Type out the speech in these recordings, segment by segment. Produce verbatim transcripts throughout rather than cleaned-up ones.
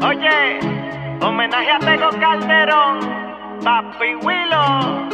Oye, homenaje a Tego Calderón, Papi Willow.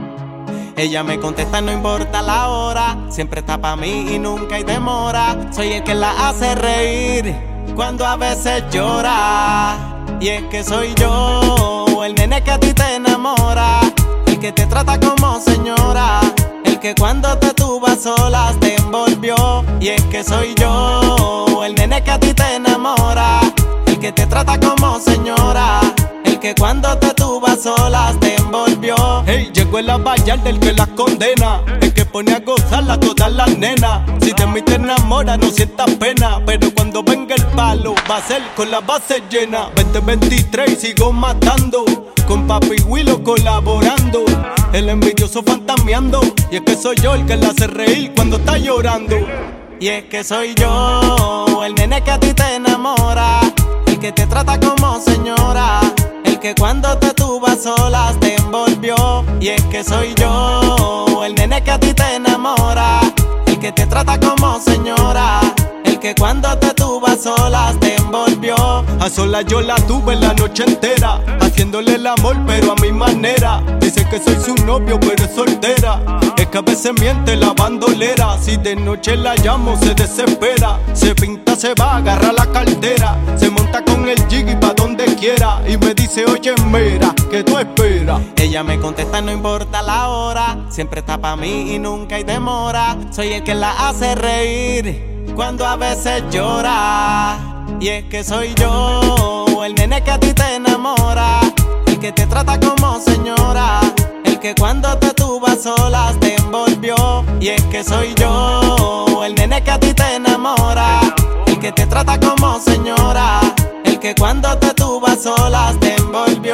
Ella me contesta, no importa la hora, siempre está pa' mí y nunca hay demora. Soy el que la hace reír cuando a veces llora. Y es que soy yo, el nene que a ti te enamora, el que te trata como señora, el que cuando te tuvo a solas te envolvió. Y es que soy yo, el nene que a ti te enamora, el que te trata como señora, el que cuando te tuvo a solas te envolvió. Hey, llegó el abayal del que las condena, el que pone a gozarla a todas las nenas. Si de mí te enamoras no sientas pena, pero cuando venga el palo va a ser con la base llena. veinte veintitrés y sigo matando, con Papi Willow colaborando, el envidioso fantameando. Y es que soy yo el que la hace reír cuando está llorando. Y es que soy yo, el nene que a ti te enamora, el que te trata como señora, el que cuando te tuvo a solas te envolvió. Y es que soy yo, el nene que a ti te enamora, el que te trata como señora, el que cuando te tuvo a solas te envolvió. A solas yo la tuve la noche entera, haciéndole el amor pero a mi manera. Dice que soy su novio pero es soltera, es que a veces miente la bandolera. Si de noche la llamo se desespera, se pinta, se va, agarra la cartera, se monta con el jiggy pa' donde quiera y me dice, oye mira, ¿qué tú esperas? Ella me contesta, no importa la hora, siempre está pa' mí y nunca hay demora. Soy el que la hace reír cuando a veces llora. Y es que soy yo, el nene que a ti te enamora, el que te trata como señora, el que cuando te tuvo a solas te envolvió. Y es que soy yo, el nene que a ti te enamora, el que te trata como señora, el que cuando te tuvo a solas te envolvió.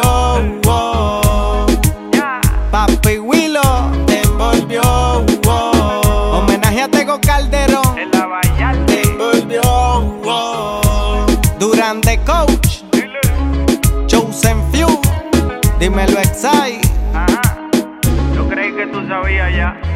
Oh. Papi Willow te envolvió. Oh. Homenaje a Tego Calderón, El abayal te envolvió. Oh. Durán the Coach, Chosen Few, dímelo Exai. Ajá, yo creí que tú sabías ya.